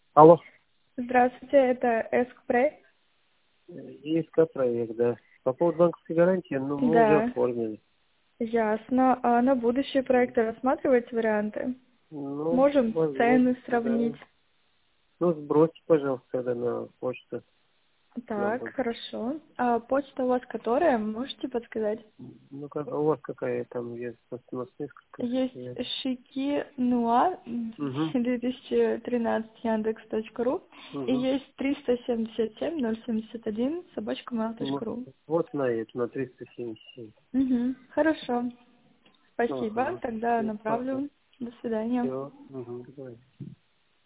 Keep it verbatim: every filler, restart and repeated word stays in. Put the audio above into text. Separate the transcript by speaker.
Speaker 1: Алло.
Speaker 2: Здравствуйте, это Эскпрей.
Speaker 1: Есть проект, да. По поводу банковской гарантии, ну, мы уже
Speaker 2: Да,
Speaker 1: оформили.
Speaker 2: ясно. А на будущие проекты рассматриваете варианты?
Speaker 1: Ну,
Speaker 2: Можем
Speaker 1: возможно,
Speaker 2: цены
Speaker 1: да.
Speaker 2: сравнить.
Speaker 1: Ну, сбросьте, пожалуйста, тогда на почту. Нам
Speaker 2: Так,
Speaker 1: будет.
Speaker 2: хорошо. А почта у вас которая? Можете подсказать?
Speaker 1: Ну, как, а у вас какая там есть? У нас несколько.
Speaker 2: Есть
Speaker 1: Нет.
Speaker 2: Шики Нуа
Speaker 1: Угу.
Speaker 2: две тысячи тринадцать яндекс точка ру и
Speaker 1: Угу.
Speaker 2: есть триста семьдесят семь ноль семьдесят один собачка mail
Speaker 1: Ну,
Speaker 2: точка ру.
Speaker 1: вот на это, на триста семьдесят семь.
Speaker 2: Угу. Хорошо. Спасибо.
Speaker 1: Ага.
Speaker 2: Тогда
Speaker 1: Все, ага.
Speaker 2: направлю. До свидания.
Speaker 1: Все. Угу.